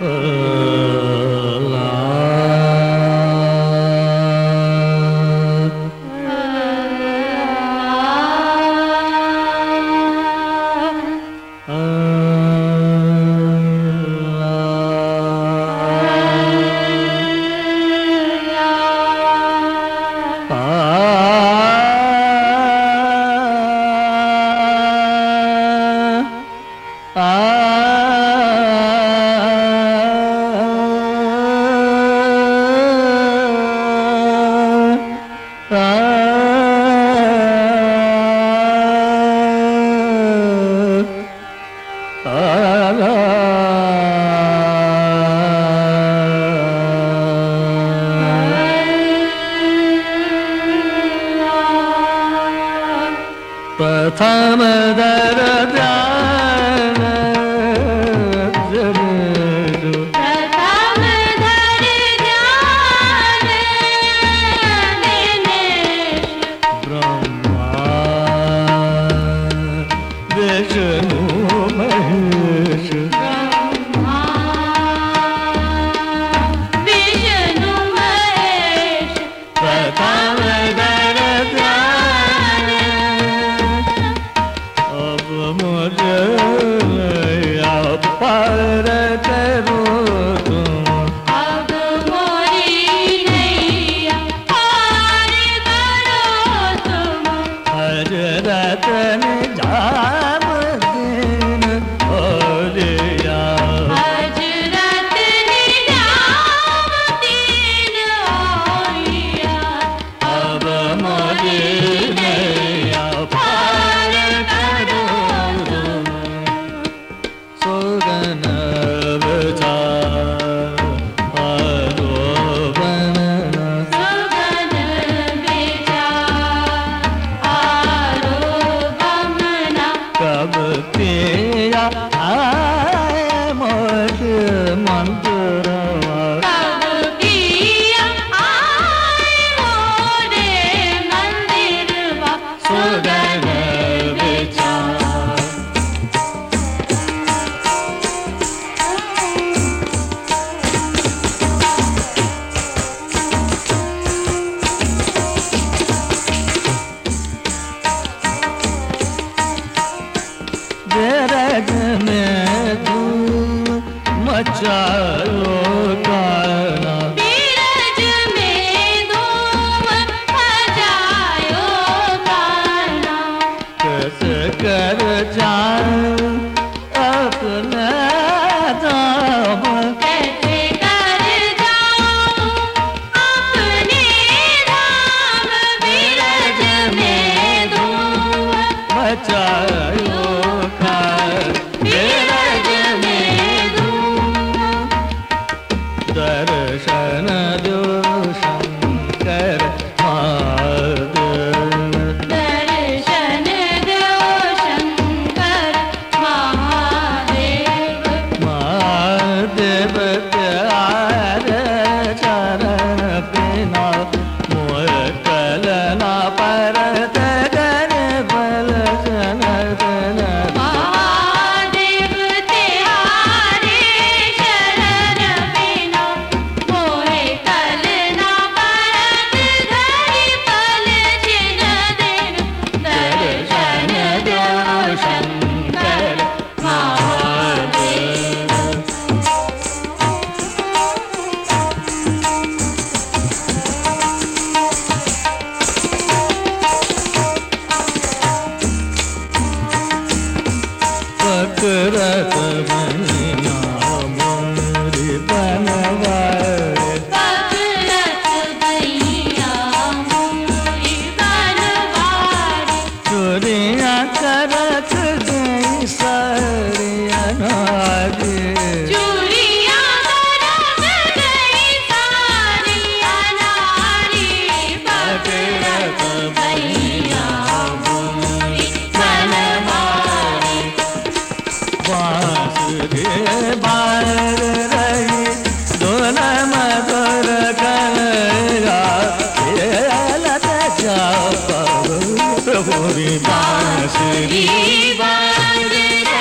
प्रथम दर ध्यान प्रथम दर ध्यान ब्रह्मा विष्णु महेश विष्णु महेश प्रथम दर ध्यान अब मुझे पार करो तुम अब मोरी नैया पार करो तुम हजरत निजाम दिन हो लिया हजरत निजामुद्दीन औलिया अब मुझे नैया पार करो तुम सुगन विचार आरोपण सुगन विचार आरोपमना कब पिया आए मोट मंत्रवा कब किया आए मोरे मंदिरवा सुगन विचार विरज में धूम मचायो काना बीरज में धूम मचायो गाना कस कर जाऊं अपने धाम कैसे कर जाऊं अपने धाम बीरज में धूम मचायो काल बीरज में धूम दर्शन दो शंकर महादेव दर्शन दो शंकर महादेव महादेव प्यारे चरण बिना मोह कलना परत कर बल जन महादेव तेहारे शरण बिना मोहे कल ना परत धरि पल जिन दिन दर्शन दो शंकर महादेव पकड़त बनिया मोरी बनवारे पकड़त भैया मोरी बनवारी चोरियां करत गई सारिया नारी चूड़ियां करत गई सारी अनारी पकड़त भैया मोरी बनवारी बांस रे बार रही दोन मधुर कलया लत जा पूरी बांसुरी बांसुरी